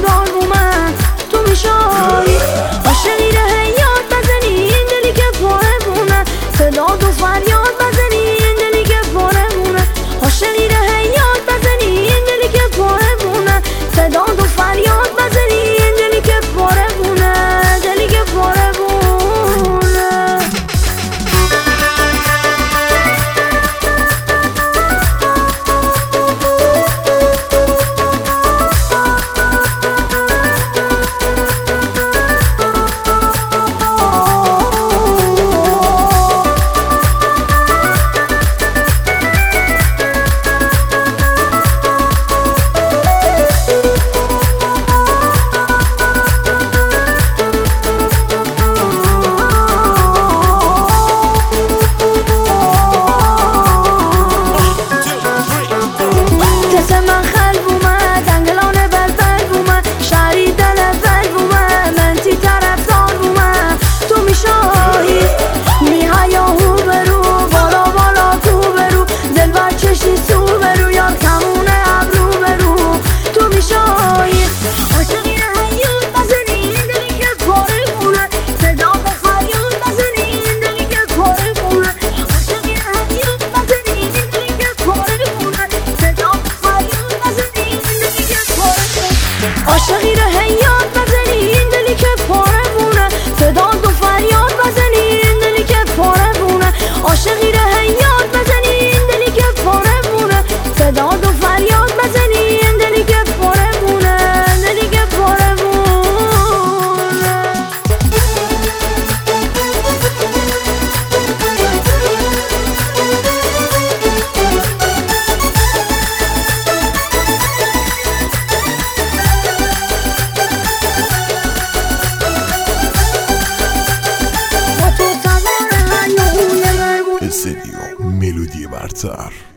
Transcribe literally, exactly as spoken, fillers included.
دار بومن تو میشایی عاشقی ره یاد بزنی این دلی که پاره بونه صداد و فریاد بزنی این دلی که پاره بونه عاشقی ره یاد بزنی این دلی که پاره بونه صداد و فریاد بزنی این دلی که پاره بونه دلی که پاره بونه من خل بومد انگلان بلبل بومد شهری دل بل بومد من تی طرف دار بومد تو میشایی میهیاهو برو بالا بالا تو برو دل بر چشی سو برو یاد کمونه ابرو برو تو میشایی عاشقی حیات بزنی این دلی که پاره بونه صدا و فریاد بزنی این دلی که پاره بونه عاشقی حیات بزنی این دلی که پاره بونه صدا عاشقی ره یاد بزنی این دلی که پاره بونه صداد و فریاد بزنی این دلی که پاره بونه عاشقی ره یاد بزنی این دلی که پاره بونه صداد و فریاد بزنی این دلی که پاره بونه دلی که پاره بونه استدیو ملودی برتر.